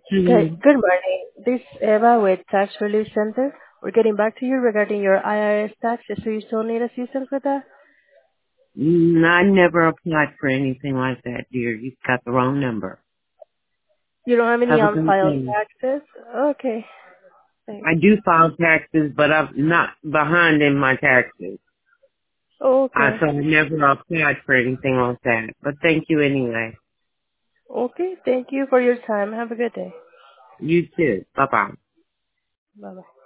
Okay, good morning. This is Eva with Tax Relief Center. We're getting back to you regarding your IRS taxes. So you still need assistance with that? I never applied for anything like that, dear. You've got the wrong number. You don't have any Have a great unfiled day. taxes? Okay, thanks. I do file taxes, but I'm not behind in my taxes. Okay. So I never applied for anything like that. But thank you anyway. Okay, thank you for your time. Have a good day. You too. Bye-bye. Bye-bye.